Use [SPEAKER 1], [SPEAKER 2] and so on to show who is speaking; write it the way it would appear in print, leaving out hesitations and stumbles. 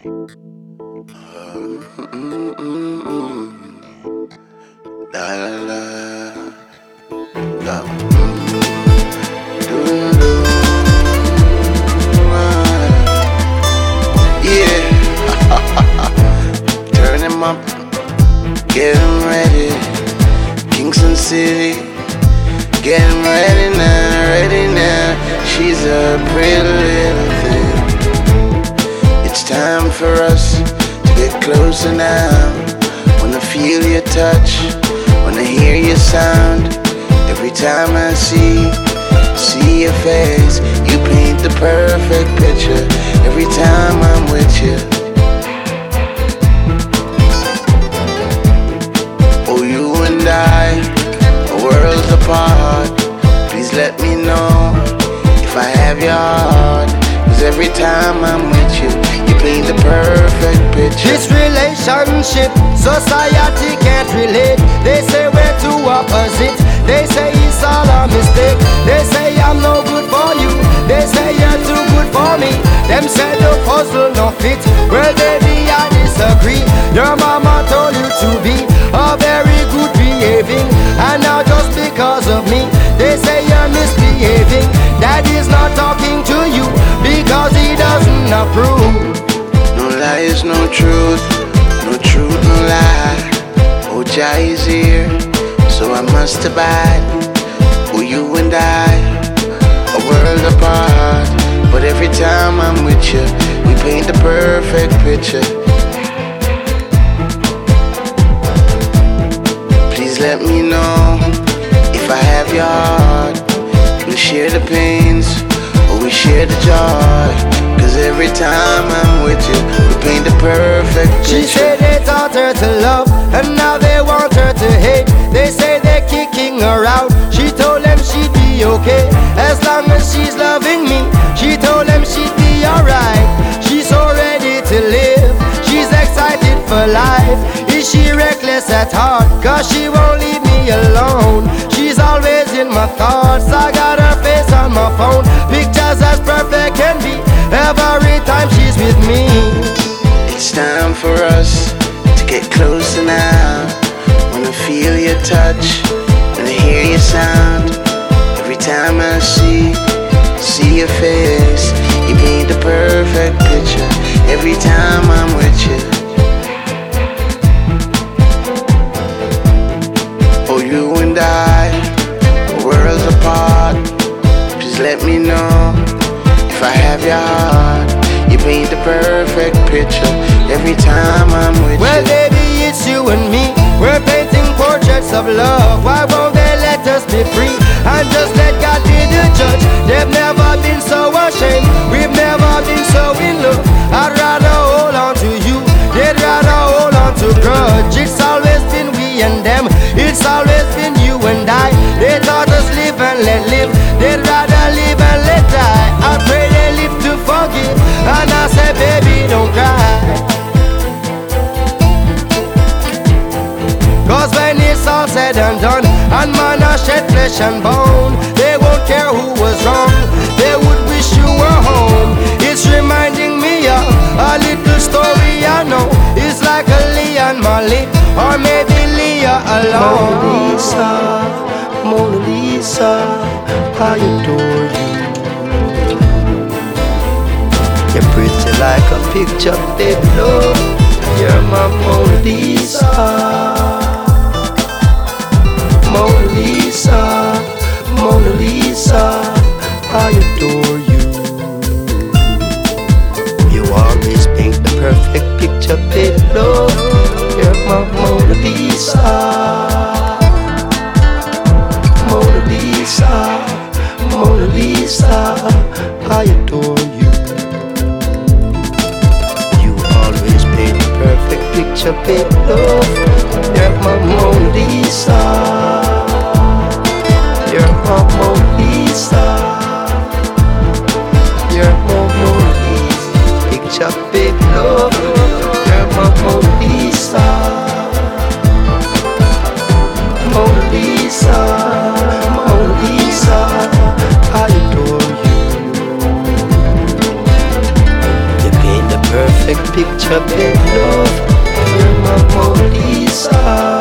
[SPEAKER 1] La la la, la. Yeah, turn him up, get him ready. Kingston City, get him ready now, ready now. She's a pretty little thing. It's time for us to get closer now. Wanna feel your touch, wanna hear your sound. Every time I see your face, you paint the perfect picture. Every time I'm with you. Oh, you and I, worlds apart. Please let me know if I have your heart. 'Cause every time I'm with you, you paint the perfect picture.
[SPEAKER 2] This relationship, society can't relate. They say we're too opposite. They say it's all a mistake. They say I'm no good for you. They say you're too good for me. Them say the puzzle no fit. Well, baby, I disagree. Your mama told you to be a very good behaving, and now just because of me, they say you're misbehaving. Daddy's not talking to you because he doesn't approve.
[SPEAKER 1] No lies, no truth, no truth, no lie. Oh, Jah is here, so I must abide. Oh, you and I, a world apart. But every time I'm with you, we paint the perfect picture. Please let me know if I have your heart. We share the pains, or we share the joy. 'Cause every time I'm with you, we paint the perfect picture.
[SPEAKER 2] She said they taught her to love, and now they want her to hate. They say they're kicking her out. She told them she'd be okay as long as she's loving me. She told them she'd be alright. She's so ready to live. She's excited for life. Is she reckless at heart? 'Cause she won't leave me alone. She's always in my thoughts. I got her face on my phone. Pictures as perfect can be every time she's with me.
[SPEAKER 1] It's time for us to get closer now. Wanna feel your touch, wanna hear your sound. Every time I see your face, you paint the perfect picture. Every time I'm with you. Oh, you and I, worlds apart. Please let me know if I have your heart. You paint the perfect picture every time I'm with you.
[SPEAKER 2] Well, baby, it's you and me. We're painting portraits of love. Why won't they let us be free and just let God be the judge? They've never been so ashamed. We've never been so in love. I'd rather hold on to you. They'd rather hold on to grudge. It's always been we and them. It's always been you and I. They taught us live and let live. They'd rather live and let die. I pray they live to forgive. And I say, baby, don't cry. 'Cause when it's all said and done, and man a shed flesh and bone, they won't care who was wrong. They would wish you were home. It's reminding me of a little story I know. It's like a Leon Molly, or maybe Leah alone.
[SPEAKER 3] Mona Lisa, Mona Lisa, I adore you. You're pretty like a picture, baby, love. You're my Mona Lisa. Mona Lisa, Mona Lisa, I adore you. You always paint the perfect picture, baby, love. You're my Mona Lisa. Mona Lisa, Mona Lisa, I adore you. You always paint the perfect picture, baby, love. You're my Mona Lisa. You're my Mona Lisa. You're my Mona Lisa. Picture, baby, love. You're my Mona Lisa. Mona Lisa, Mona Lisa, I adore you. You paint the perfect perfect picture, babe, love. You're my Mona Lisa.